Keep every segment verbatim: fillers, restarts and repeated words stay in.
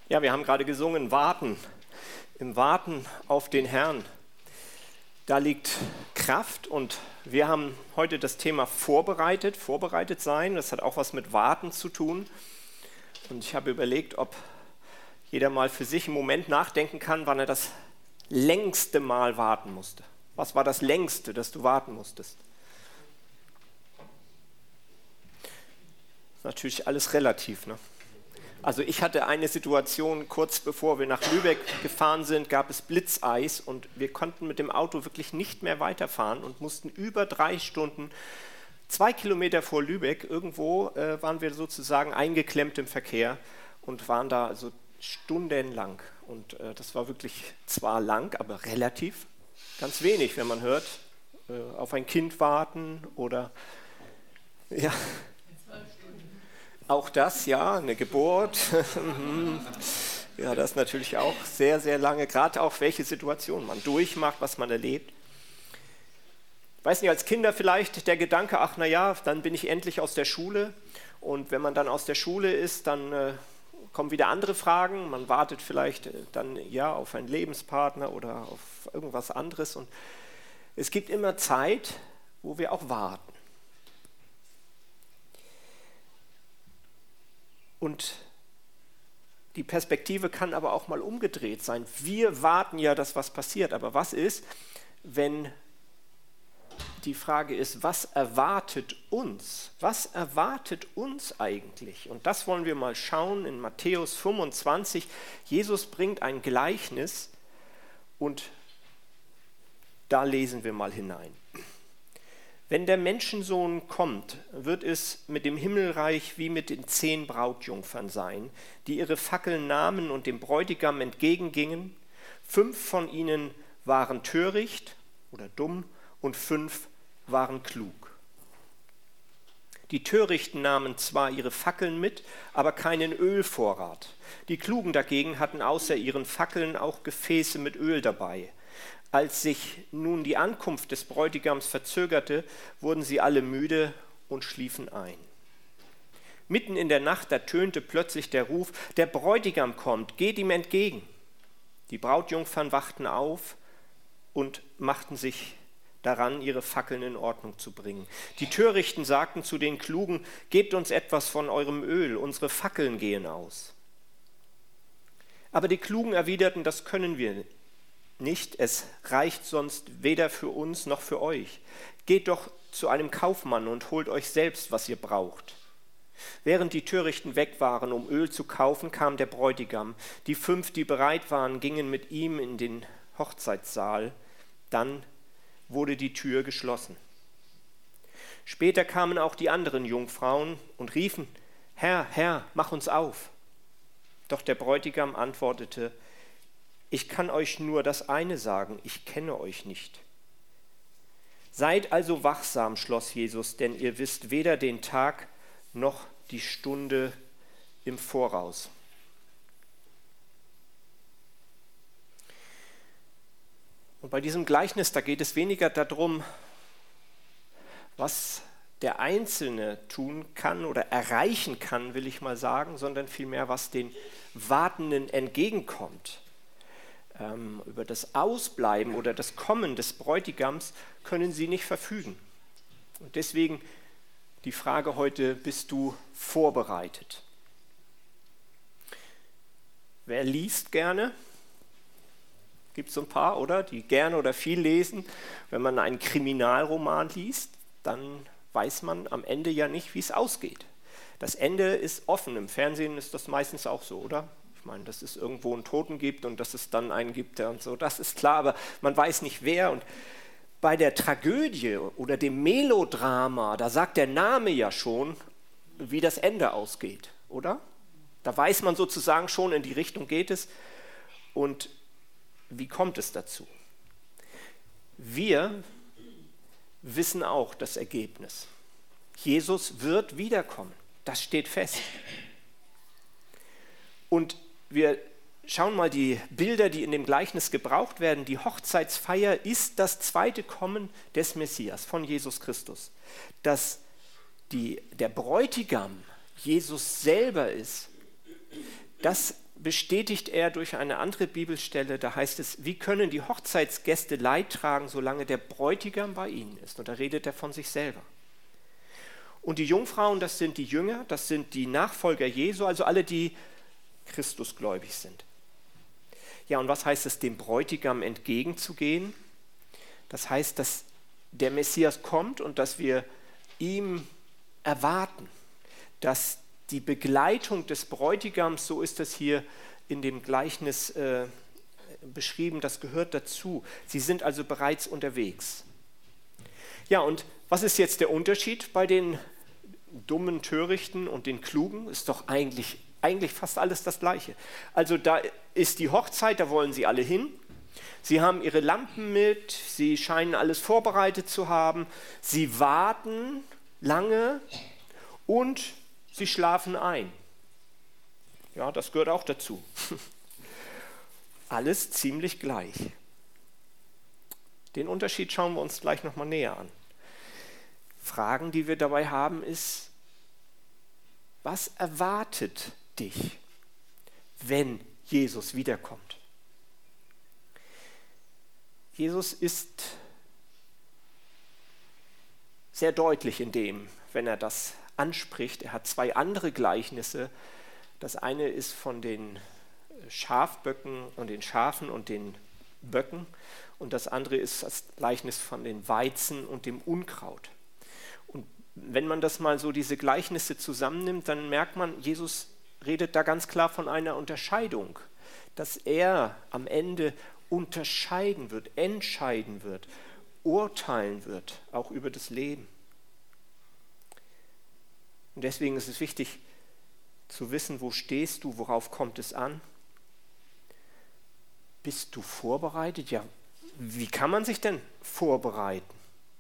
Ja, wir haben gerade gesungen, warten, im Warten auf den Herrn. Da liegt Kraft und wir haben heute das Thema vorbereitet, vorbereitet sein. Das hat auch was mit Warten zu tun. Und ich habe überlegt, ob jeder mal für sich einen Moment nachdenken kann, wann er das längste Mal warten musste. Was war das längste, das du warten musstest? Das ist natürlich alles relativ, ne? Also ich hatte eine Situation, kurz bevor wir nach Lübeck gefahren sind, gab es Blitzeis und wir konnten mit dem Auto wirklich nicht mehr weiterfahren und mussten über drei Stunden, zwei Kilometer vor Lübeck, irgendwo äh, waren wir sozusagen eingeklemmt im Verkehr und waren da also stundenlang. Und äh, das war wirklich zwar lang, aber relativ ganz wenig, wenn man hört, äh, auf ein Kind warten oder ja. Auch das, ja, eine Geburt. Ja, das ist natürlich auch sehr, sehr lange, gerade auch welche Situation man durchmacht, was man erlebt. Ich weiß nicht, als Kinder vielleicht der Gedanke, ach na ja, dann bin ich endlich aus der Schule. Und wenn man dann aus der Schule ist, dann äh, kommen wieder andere Fragen. Man wartet vielleicht äh, dann ja auf einen Lebenspartner oder auf irgendwas anderes. Und es gibt immer Zeit, wo wir auch warten. Und die Perspektive kann aber auch mal umgedreht sein. Wir warten ja, dass was passiert. Aber was ist, wenn die Frage ist, was erwartet uns? Was erwartet uns eigentlich? Und das wollen wir mal schauen in Matthäus fünfundzwanzig. Jesus bringt ein Gleichnis und da lesen wir mal hinein. Wenn der Menschensohn kommt, wird es mit dem Himmelreich wie mit den zehn Brautjungfern sein, die ihre Fackeln nahmen und dem Bräutigam entgegengingen. Fünf von ihnen waren töricht oder dumm und fünf waren klug. Die Törichten nahmen zwar ihre Fackeln mit, aber keinen Ölvorrat. Die Klugen dagegen hatten außer ihren Fackeln auch Gefäße mit Öl dabei. Als sich nun die Ankunft des Bräutigams verzögerte, wurden sie alle müde und schliefen ein. Mitten in der Nacht ertönte plötzlich der Ruf, der Bräutigam kommt, geht ihm entgegen. Die Brautjungfern wachten auf und machten sich daran, ihre Fackeln in Ordnung zu bringen. Die Törichten sagten zu den Klugen, gebt uns etwas von eurem Öl, unsere Fackeln gehen aus. Aber die Klugen erwiderten, das können wir nicht. Nicht, es reicht sonst weder für uns noch für euch. Geht doch zu einem Kaufmann und holt euch selbst, was ihr braucht. Während die Törichten weg waren, um Öl zu kaufen, kam der Bräutigam. Die fünf, die bereit waren, gingen mit ihm in den Hochzeitssaal. Dann wurde die Tür geschlossen. Später kamen auch die anderen Jungfrauen und riefen, Herr, Herr, mach uns auf. Doch der Bräutigam antwortete, ich kann euch nur das eine sagen, ich kenne euch nicht. Seid also wachsam, schloss Jesus, denn ihr wisst weder den Tag noch die Stunde im Voraus. Und bei diesem Gleichnis, da geht es weniger darum, was der Einzelne tun kann oder erreichen kann, will ich mal sagen, sondern vielmehr, was den Wartenden entgegenkommt. Ähm, über das Ausbleiben oder das Kommen des Bräutigams können sie nicht verfügen. Und deswegen die Frage heute, bist du vorbereitet? Wer liest gerne? Gibt es so ein paar, oder? Die gerne oder viel lesen. Wenn man einen Kriminalroman liest, dann weiß man am Ende ja nicht, wie es ausgeht. Das Ende ist offen. Im Fernsehen ist das meistens auch so, oder? Ich meine, dass es irgendwo einen Toten gibt und dass es dann einen gibt, der und so, das ist klar, aber man weiß nicht wer. Und bei der Tragödie oder dem Melodrama, da sagt der Name ja schon, wie das Ende ausgeht, oder? Da weiß man sozusagen schon, in die Richtung geht es. Und wie kommt es dazu? Wir wissen auch das Ergebnis. Jesus wird wiederkommen, das steht fest. Und wir schauen mal die Bilder, die in dem Gleichnis gebraucht werden. Die Hochzeitsfeier ist das zweite Kommen des Messias, von Jesus Christus. Dass die, der Bräutigam Jesus selber ist, das bestätigt er durch eine andere Bibelstelle, da heißt es, wie können die Hochzeitsgäste Leid tragen, solange der Bräutigam bei ihnen ist? Und da redet er von sich selber. Und die Jungfrauen, das sind die Jünger, das sind die Nachfolger Jesu, also alle, die Christusgläubig sind. Ja, und was heißt es, dem Bräutigam entgegenzugehen? Das heißt, dass der Messias kommt und dass wir ihm erwarten, dass die Begleitung des Bräutigams, so ist das hier in dem Gleichnis äh, beschrieben, das gehört dazu. Sie sind also bereits unterwegs. Ja, und was ist jetzt der Unterschied bei den dummen, törichten und den klugen? Ist doch eigentlich, eigentlich fast alles das Gleiche. Also da ist die Hochzeit, da wollen sie alle hin. Sie haben ihre Lampen mit, sie scheinen alles vorbereitet zu haben. Sie warten lange und sie schlafen ein. Ja, das gehört auch dazu. Alles ziemlich gleich. Den Unterschied schauen wir uns gleich nochmal näher an. Fragen, die wir dabei haben, ist, was erwartet dich, wenn Jesus wiederkommt? Jesus ist sehr deutlich in dem, wenn er das anspricht. Er hat zwei andere Gleichnisse. Das eine ist von den Schafböcken und den Schafen und den Böcken und das andere ist das Gleichnis von den Weizen und dem Unkraut. Und wenn man das mal so, diese Gleichnisse zusammennimmt, dann merkt man, Jesus redet da ganz klar von einer Unterscheidung, dass er am Ende unterscheiden wird, entscheiden wird, urteilen wird, auch über das Leben. Und deswegen ist es wichtig zu wissen, wo stehst du, worauf kommt es an? Bist du vorbereitet? Ja, wie kann man sich denn vorbereiten?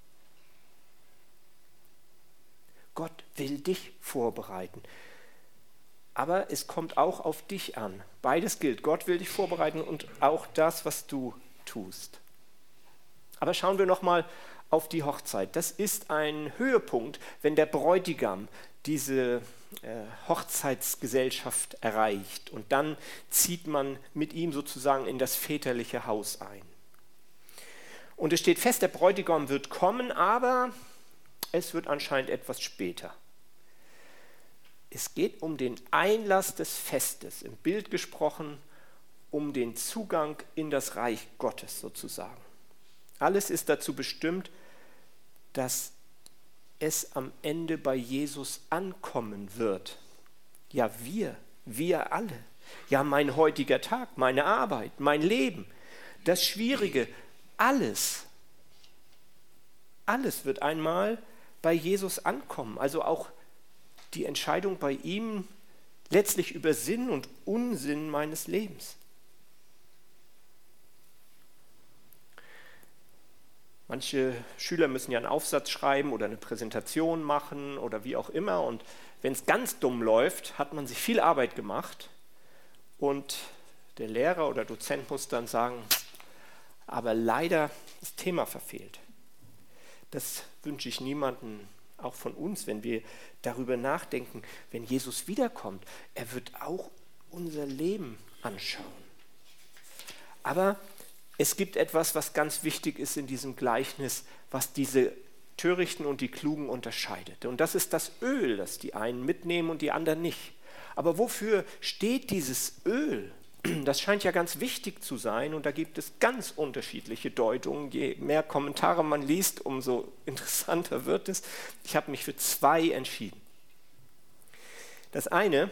Gott will dich vorbereiten. Aber es kommt auch auf dich an. Beides gilt. Gott will dich vorbereiten und auch das, was du tust. Aber schauen wir nochmal auf die Hochzeit. Das ist ein Höhepunkt, wenn der Bräutigam diese äh, Hochzeitsgesellschaft erreicht. Und dann zieht man mit ihm sozusagen in das väterliche Haus ein. Und es steht fest, der Bräutigam wird kommen, aber es wird anscheinend etwas später. Es geht um den Einlass des Festes, im Bild gesprochen, um den Zugang in das Reich Gottes sozusagen. Alles ist dazu bestimmt, dass es am Ende bei Jesus ankommen wird. Ja, wir, wir alle. Ja, mein heutiger Tag, meine Arbeit, mein Leben, das Schwierige, alles. Alles wird einmal bei Jesus ankommen. Also auch die Entscheidung bei ihm letztlich über Sinn und Unsinn meines Lebens. Manche Schüler müssen ja einen Aufsatz schreiben oder eine Präsentation machen oder wie auch immer. Und wenn es ganz dumm läuft, hat man sich viel Arbeit gemacht. Und der Lehrer oder Dozent muss dann sagen, aber leider das Thema verfehlt. Das wünsche ich niemandem, auch von uns, wenn wir darüber nachdenken, wenn Jesus wiederkommt. Er wird auch unser Leben anschauen. Aber es gibt etwas, was ganz wichtig ist in diesem Gleichnis, was diese Törichten und die Klugen unterscheidet. Und das ist das Öl, das die einen mitnehmen und die anderen nicht. Aber wofür steht dieses Öl? Das scheint ja ganz wichtig zu sein und da gibt es ganz unterschiedliche Deutungen. Je mehr Kommentare man liest, umso interessanter wird es. Ich habe mich für zwei entschieden. Das eine,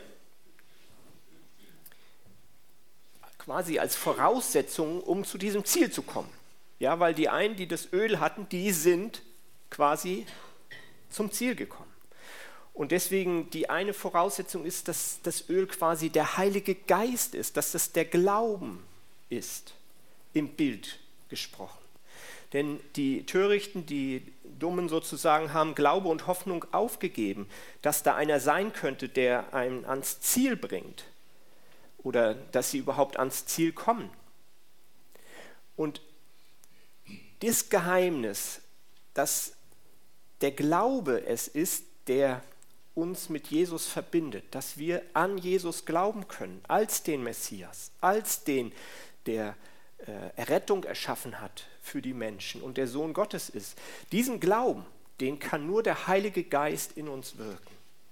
quasi als Voraussetzung, um zu diesem Ziel zu kommen. Ja, weil die einen, die das Öl hatten, die sind quasi zum Ziel gekommen. Und deswegen die eine Voraussetzung ist, dass das Öl quasi der Heilige Geist ist, dass das der Glauben ist, im Bild gesprochen. Denn die Törichten, die Dummen sozusagen, haben Glaube und Hoffnung aufgegeben, dass da einer sein könnte, der einen ans Ziel bringt. Oder dass sie überhaupt ans Ziel kommen. Und das Geheimnis, dass der Glaube es ist, der uns mit Jesus verbindet, dass wir an Jesus glauben können, als den Messias, als den, der äh, Errettung erschaffen hat für die Menschen und der Sohn Gottes ist. Diesen Glauben, den kann nur der Heilige Geist in uns wirken.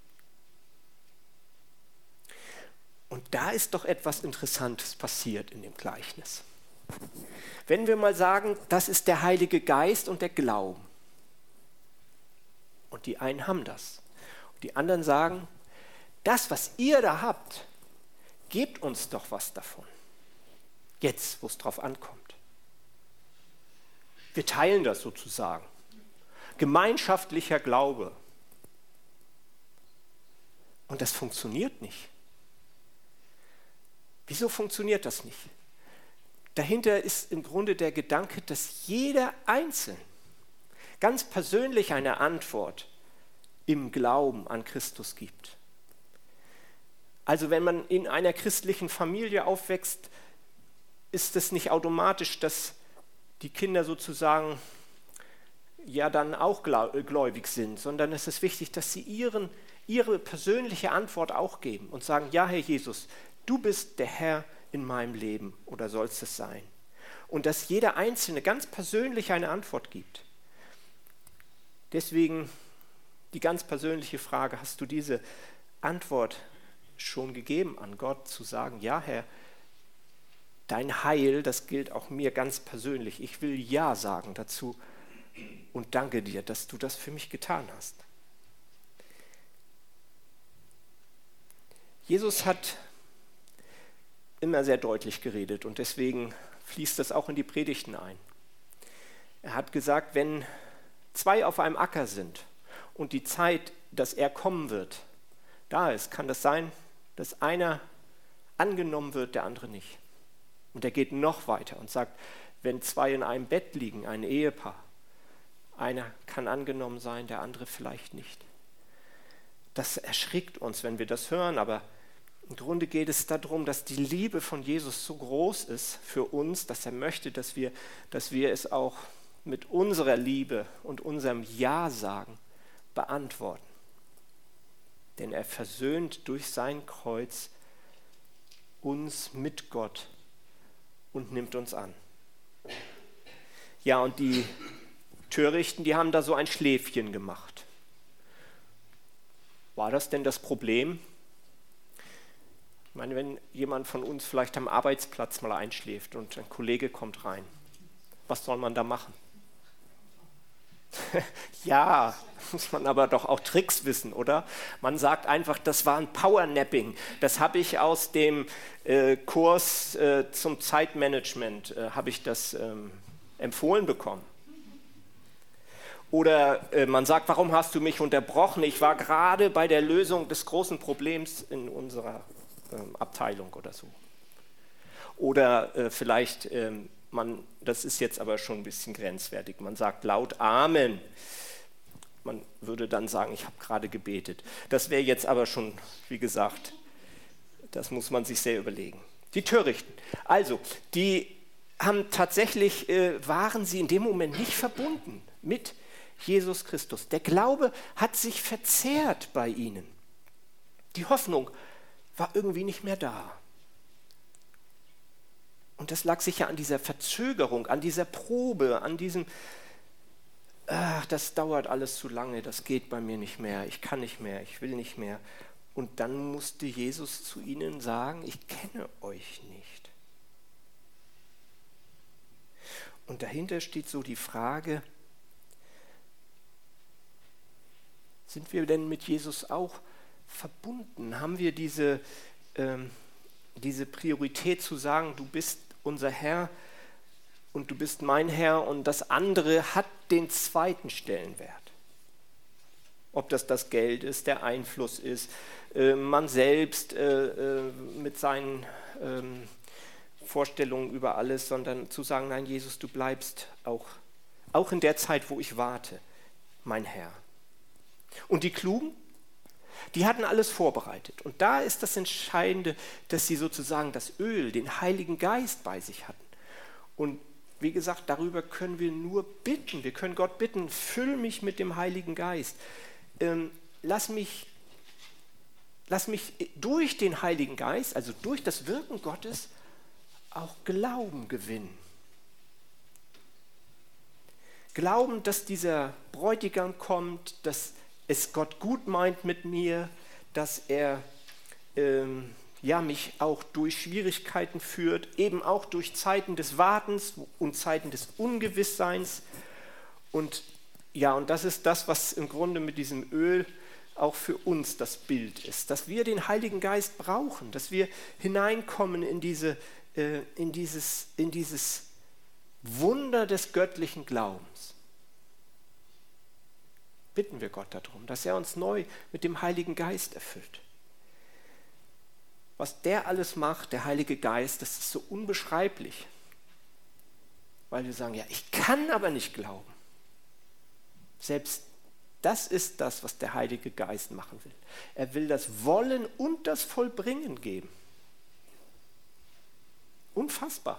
Und da ist doch etwas Interessantes passiert in dem Gleichnis. Wenn wir mal sagen, das ist der Heilige Geist und der Glauben. Und die einen haben das. Und die anderen sagen, das, was ihr da habt, gebt uns doch was davon. Jetzt, wo es drauf ankommt. Wir teilen das sozusagen. Gemeinschaftlicher Glaube. Und das funktioniert nicht. Wieso funktioniert das nicht? Dahinter ist im Grunde der Gedanke, dass jeder Einzelne ganz persönlich eine Antwort im Glauben an Christus gibt. Also wenn man in einer christlichen Familie aufwächst, ist es nicht automatisch, dass die Kinder sozusagen ja dann auch gläubig sind, sondern es ist wichtig, dass sie ihren, ihre persönliche Antwort auch geben und sagen, ja, Herr Jesus, du bist der Herr in meinem Leben oder sollst es sein. Und dass jeder Einzelne ganz persönlich eine Antwort gibt. Deswegen die ganz persönliche Frage, hast du diese Antwort schon gegeben an Gott, zu sagen, ja Herr, dein Heil, das gilt auch mir ganz persönlich. Ich will Ja sagen dazu und danke dir, dass du das für mich getan hast. Jesus hat immer sehr deutlich geredet und deswegen fließt das auch in die Predigten ein. Er hat gesagt, wenn zwei auf einem Acker sind und die Zeit, dass er kommen wird, da ist, kann das sein, dass einer angenommen wird, der andere nicht. Und er geht noch weiter und sagt, wenn zwei in einem Bett liegen, ein Ehepaar, einer kann angenommen sein, der andere vielleicht nicht. Das erschrickt uns, wenn wir das hören, aber im Grunde geht es darum, dass die Liebe von Jesus so groß ist für uns, dass er möchte, dass wir, dass wir es auch mit unserer Liebe und unserem Ja sagen beantworten. Denn er versöhnt durch sein Kreuz uns mit Gott und nimmt uns an. Ja, und die Törichten, die haben da so ein Schläfchen gemacht. War das denn das Problem? Ich meine, wenn jemand von uns vielleicht am Arbeitsplatz mal einschläft und ein Kollege kommt rein, was soll man da machen? Ja, muss man aber doch auch Tricks wissen, oder? Man sagt einfach, das war ein Powernapping. Das habe ich aus dem äh, Kurs äh, zum Zeitmanagement, äh, habe ich das ähm, empfohlen bekommen. Oder äh, man sagt, warum hast du mich unterbrochen? Ich war gerade bei der Lösung des großen Problems in unserer ähm, Abteilung oder so. Oder äh, vielleicht... Ähm, Man, das ist jetzt aber schon ein bisschen grenzwertig. Man sagt laut Amen. Man würde dann sagen, ich habe gerade gebetet. Das wäre jetzt aber schon, wie gesagt, das muss man sich sehr überlegen. Die Törichten. Also, die haben tatsächlich, äh, waren sie in dem Moment nicht verbunden mit Jesus Christus. Der Glaube hat sich verzehrt bei ihnen. Die Hoffnung war irgendwie nicht mehr da. Und das lag sicher an dieser Verzögerung, an dieser Probe, an diesem, ach, das dauert alles zu lange, das geht bei mir nicht mehr, ich kann nicht mehr, ich will nicht mehr. Und dann musste Jesus zu ihnen sagen, ich kenne euch nicht. Und dahinter steht so die Frage, sind wir denn mit Jesus auch verbunden? Haben wir diese... Ähm, diese Priorität zu sagen, du bist unser Herr und du bist mein Herr und das andere hat den zweiten Stellenwert. Ob das das Geld ist, der Einfluss ist, äh, man selbst äh, äh, mit seinen ähm, Vorstellungen über alles, sondern zu sagen, nein Jesus, du bleibst auch, auch in der Zeit, wo ich warte, mein Herr. Und die Klugen? Die hatten alles vorbereitet. Und da ist das Entscheidende, dass sie sozusagen das Öl, den Heiligen Geist bei sich hatten. Und wie gesagt, darüber können wir nur bitten. Wir können Gott bitten, füll mich mit dem Heiligen Geist. Ähm, lass mich lass mich durch den Heiligen Geist, also durch das Wirken Gottes, auch Glauben gewinnen. Glauben, dass dieser Bräutigam kommt, dass es Gott gut meint mit mir, dass er ähm, ja, mich auch durch Schwierigkeiten führt, eben auch durch Zeiten des Wartens und Zeiten des Ungewissseins. Und ja, und das ist das, was im Grunde mit diesem Öl auch für uns das Bild ist, dass wir den Heiligen Geist brauchen, dass wir hineinkommen in, diese, äh, in, dieses, in dieses Wunder des göttlichen Glaubens. Bitten wir Gott darum, dass er uns neu mit dem Heiligen Geist erfüllt. Was der alles macht, der Heilige Geist, das ist so unbeschreiblich, weil wir sagen, ja, ich kann aber nicht glauben. Selbst das ist das, was der Heilige Geist machen will. Er will das Wollen und das Vollbringen geben. Unfassbar.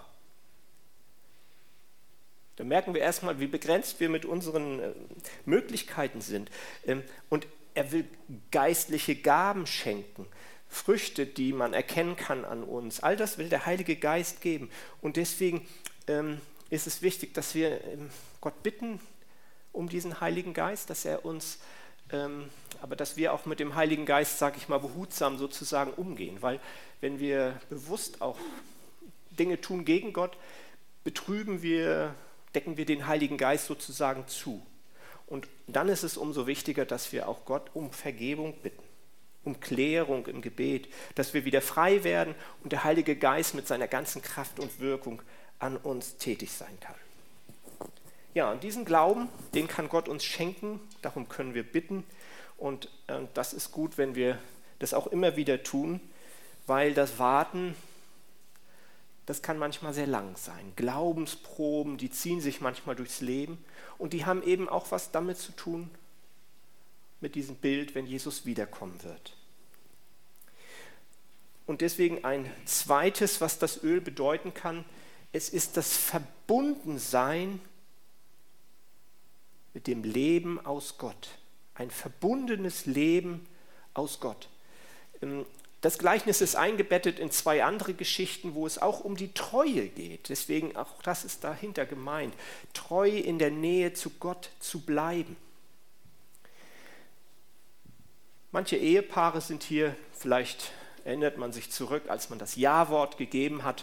Da merken wir erstmal, wie begrenzt wir mit unseren äh, Möglichkeiten sind. Ähm, und er will geistliche Gaben schenken, Früchte, die man erkennen kann an uns. All das will der Heilige Geist geben. Und deswegen ähm, ist es wichtig, dass wir ähm, Gott bitten um diesen Heiligen Geist, dass er uns, ähm, aber dass wir auch mit dem Heiligen Geist, sage ich mal, behutsam sozusagen umgehen. Weil wenn wir bewusst auch Dinge tun gegen Gott, betrüben wir, decken wir den Heiligen Geist sozusagen zu. Und dann ist es umso wichtiger, dass wir auch Gott um Vergebung bitten, um Klärung im Gebet, dass wir wieder frei werden und der Heilige Geist mit seiner ganzen Kraft und Wirkung an uns tätig sein kann. Ja, und diesen Glauben, den kann Gott uns schenken, darum können wir bitten. Und äh, das ist gut, wenn wir das auch immer wieder tun, weil das Warten, das kann manchmal sehr lang sein. Glaubensproben, die ziehen sich manchmal durchs Leben und die haben eben auch was damit zu tun, mit diesem Bild, wenn Jesus wiederkommen wird. Und deswegen ein zweites, was das Öl bedeuten kann, es ist das Verbundensein mit dem Leben aus Gott. Ein verbundenes Leben aus Gott. Das Gleichnis ist eingebettet in zwei andere Geschichten, wo es auch um die Treue geht. Deswegen auch das ist dahinter gemeint. Treu in der Nähe zu Gott zu bleiben. Manche Ehepaare sind hier, vielleicht erinnert man sich zurück, als man das Ja-Wort gegeben hat.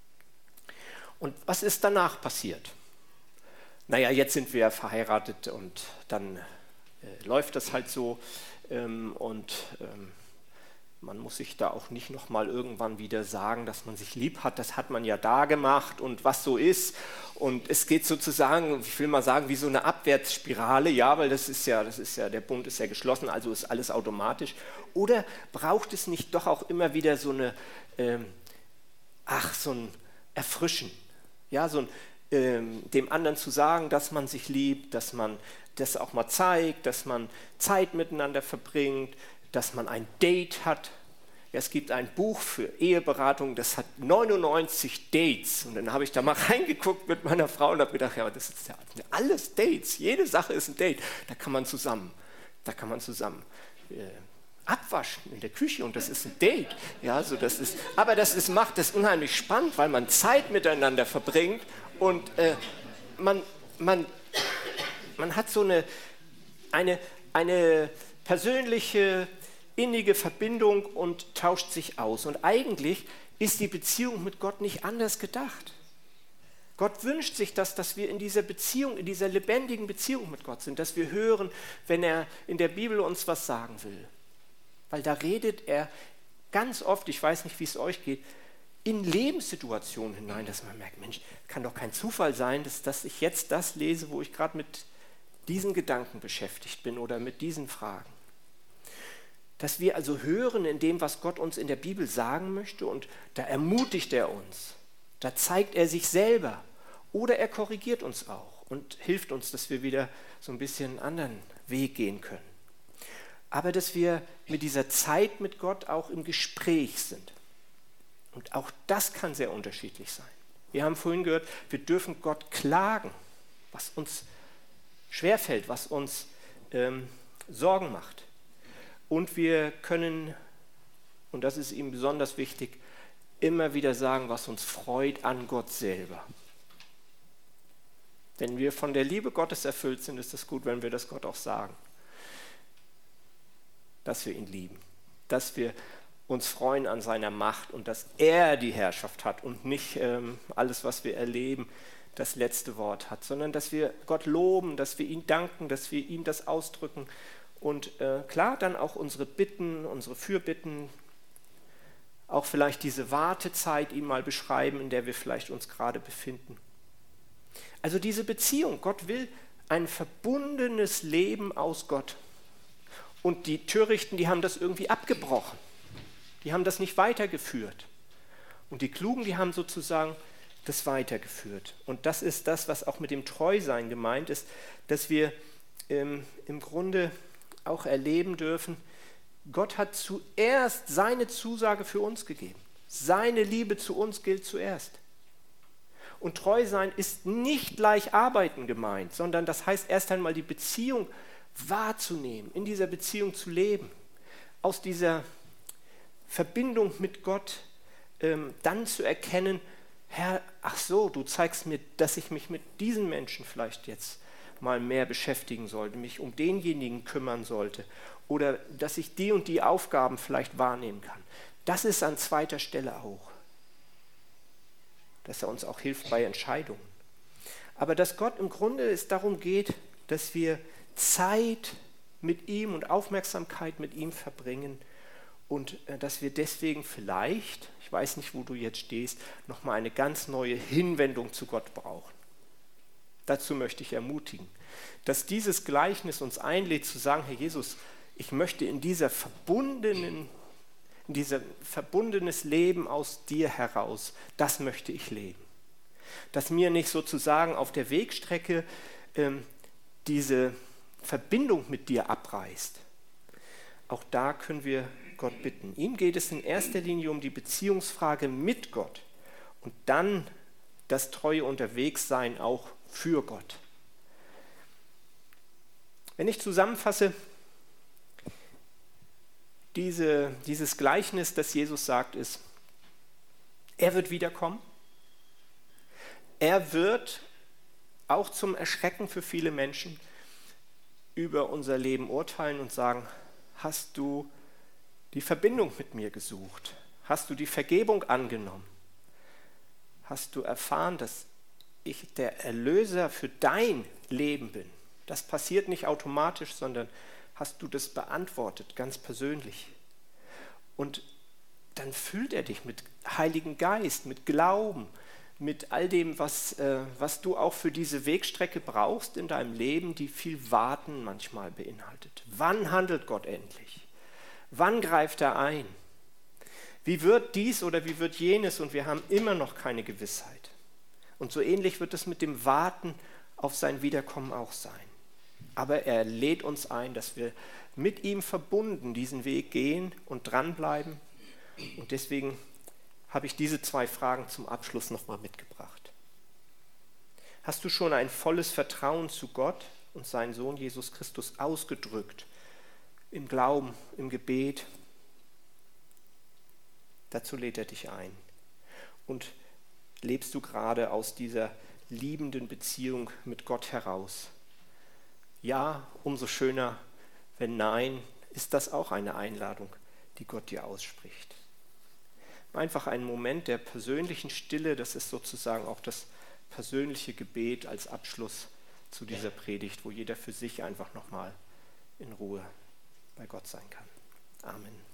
Und was ist danach passiert? Naja, jetzt sind wir verheiratet und dann äh, läuft das halt so ähm, und ähm, man muss sich da auch nicht nochmal irgendwann wieder sagen, dass man sich lieb hat. Das hat man ja da gemacht und was so ist. Und es geht sozusagen, ich will mal sagen, wie so eine Abwärtsspirale, ja, weil das ist ja, das ist ja, der Bund ist ja geschlossen, also ist alles automatisch. Oder braucht es nicht doch auch immer wieder so eine, ähm, ach, so ein Erfrischen, ja, so ein ähm, dem anderen zu sagen, dass man sich liebt, dass man das auch mal zeigt, dass man Zeit miteinander verbringt, dass man ein Date hat. Ja, es gibt ein Buch für Eheberatung, das hat neunundneunzig Dates. Und dann habe ich da mal reingeguckt mit meiner Frau und habe gedacht, ja, das ist ja alles Dates. Jede Sache ist ein Date. Da kann man zusammen, da kann man zusammen äh, abwaschen in der Küche und das ist ein Date. Ja, so das ist, aber das ist, macht das unheimlich spannend, weil man Zeit miteinander verbringt und äh, man, man, man hat so eine, eine, eine persönliche, innige Verbindung und tauscht sich aus. Und eigentlich ist die Beziehung mit Gott nicht anders gedacht. Gott wünscht sich das, dass wir in dieser Beziehung, in dieser lebendigen Beziehung mit Gott sind, dass wir hören, wenn er in der Bibel uns was sagen will. Weil da redet er ganz oft, ich weiß nicht, wie es euch geht, in Lebenssituationen hinein, dass man merkt, Mensch, kann doch kein Zufall sein, dass, dass ich jetzt das lese, wo ich gerade mit diesen Gedanken beschäftigt bin oder mit diesen Fragen. Dass wir also hören in dem, was Gott uns in der Bibel sagen möchte und da ermutigt er uns, da zeigt er sich selber oder er korrigiert uns auch und hilft uns, dass wir wieder so ein bisschen einen anderen Weg gehen können. Aber dass wir mit dieser Zeit mit Gott auch im Gespräch sind. Und auch das kann sehr unterschiedlich sein. Wir haben vorhin gehört, wir dürfen Gott klagen, was uns schwerfällt, was uns ähm, Sorgen macht. Und wir können und das ist ihm besonders wichtig, immer wieder sagen, was uns freut an Gott selber. Wenn wir von der Liebe Gottes erfüllt sind, ist es gut, wenn wir das Gott auch sagen. Dass wir ihn lieben, dass wir uns freuen an seiner Macht und dass er die Herrschaft hat und nicht ähm, alles, was wir erleben, das letzte Wort hat, sondern dass wir Gott loben, dass wir ihn danken, dass wir ihm das ausdrücken und äh, klar dann auch unsere Bitten, unsere Fürbitten, auch vielleicht diese Wartezeit ihm mal beschreiben, in der wir vielleicht uns gerade befinden. Also diese Beziehung, Gott will ein verbundenes Leben aus Gott. Und die Törichten, die haben das irgendwie abgebrochen. Die haben das nicht weitergeführt. Und die Klugen, die haben sozusagen das weitergeführt. Und das ist das, was auch mit dem Treusein gemeint ist, dass wir ähm, im Grunde auch erleben dürfen, Gott hat zuerst seine Zusage für uns gegeben. Seine Liebe zu uns gilt zuerst. Und Treusein ist nicht gleich arbeiten gemeint, sondern das heißt erst einmal die Beziehung wahrzunehmen, in dieser Beziehung zu leben, aus dieser Verbindung mit Gott ähm, dann zu erkennen, Herr, ach so, du zeigst mir, dass ich mich mit diesen Menschen vielleicht jetzt mal mehr beschäftigen sollte, mich um denjenigen kümmern sollte oder dass ich die und die Aufgaben vielleicht wahrnehmen kann. Das ist an zweiter Stelle auch, dass er uns auch hilft bei Entscheidungen. Aber dass Gott im Grunde es darum geht, dass wir Zeit mit ihm und Aufmerksamkeit mit ihm verbringen und äh, dass wir deswegen vielleicht, ich weiß nicht, wo du jetzt stehst, nochmal eine ganz neue Hinwendung zu Gott brauchen. Dazu möchte ich ermutigen, dass dieses Gleichnis uns einlädt zu sagen, Herr Jesus, ich möchte in dieser verbundenen, in dieser verbundenes Leben aus dir heraus, das möchte ich leben. Dass mir nicht sozusagen auf der Wegstrecke ähm, diese Verbindung mit dir abreißt. Auch da können wir Gott bitten. Ihm geht es in erster Linie um die Beziehungsfrage mit Gott und dann das treue Unterwegssein auch für Gott. Wenn ich zusammenfasse, diese, dieses Gleichnis, das Jesus sagt, ist, er wird wiederkommen. Er wird auch zum Erschrecken für viele Menschen über unser Leben urteilen und sagen, hast du die Verbindung mit mir gesucht? Hast du die Vergebung angenommen? Hast du erfahren, dass ich der Erlöser für dein Leben bin? Das passiert nicht automatisch, sondern hast du das beantwortet, ganz persönlich. Und dann füllt er dich mit Heiligen Geist, mit Glauben, mit all dem, was, äh, was du auch für diese Wegstrecke brauchst in deinem Leben, die viel Warten manchmal beinhaltet. Wann handelt Gott endlich? Wann greift er ein? Wie wird dies oder wie wird jenes? Und wir haben immer noch keine Gewissheit. Und so ähnlich wird es mit dem Warten auf sein Wiederkommen auch sein. Aber er lädt uns ein, dass wir mit ihm verbunden diesen Weg gehen und dranbleiben. Und deswegen habe ich diese zwei Fragen zum Abschluss nochmal mitgebracht. Hast du schon ein volles Vertrauen zu Gott und seinen Sohn Jesus Christus ausgedrückt? Im Glauben, im Gebet? Dazu lädt er dich ein. Und lebst du gerade aus dieser liebenden Beziehung mit Gott heraus? Ja, umso schöner. Wenn nein, ist das auch eine Einladung, die Gott dir ausspricht. Einfach einen Moment der persönlichen Stille, das ist sozusagen auch das persönliche Gebet als Abschluss zu dieser Predigt, wo jeder für sich einfach nochmal in Ruhe bei Gott sein kann. Amen.